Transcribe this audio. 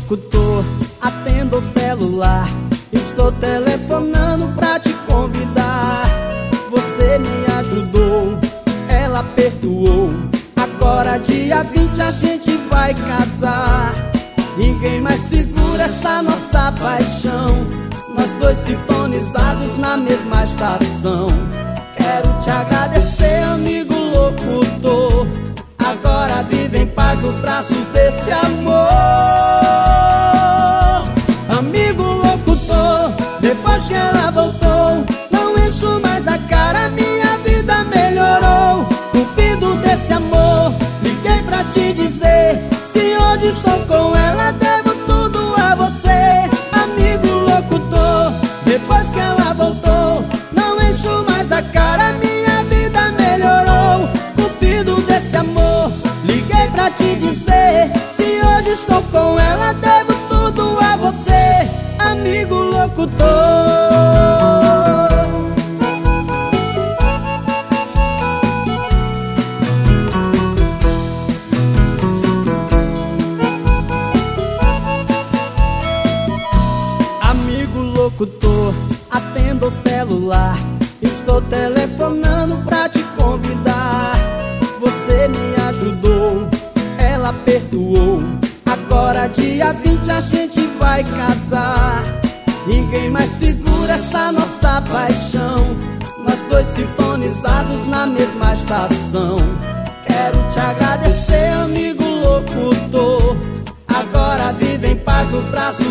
locutor, atenda o celular. Estou telefonando pra te convidar. Você me ajudou, ela perdoou. Agora dia 20 a gente vai casar. Ninguém mais segura essa nossa paixão. Nós dois sintonizados na mesma estação. Quero te agradecer, amigo locutor. Agora vive em paz nos braços desse amor. Amigo locutor, depois que ela voltou, não encho mais a cara, minha vida melhorou. Cupido desse amor, liguei pra te dizer, se hoje estou com ela, devo tudo a você. Amigo locutor, depois que ela voltou, não encho mais a cara, minha vida melhorou. Cupido desse amor, liguei pra te dizer, se hoje estou com ela, devo tudo a você. Amigo locutor. Amigo locutor, atenda o celular. Estou telefonando pra te convidar. Você me ajudou, ela perdoou. Agora dia 20 a gente vai casar. Ninguém mais segura essa nossa paixão. Nós dois sintonizados na mesma estação. Quero te agradecer, amigo locutor. Agora vive em paz nos braços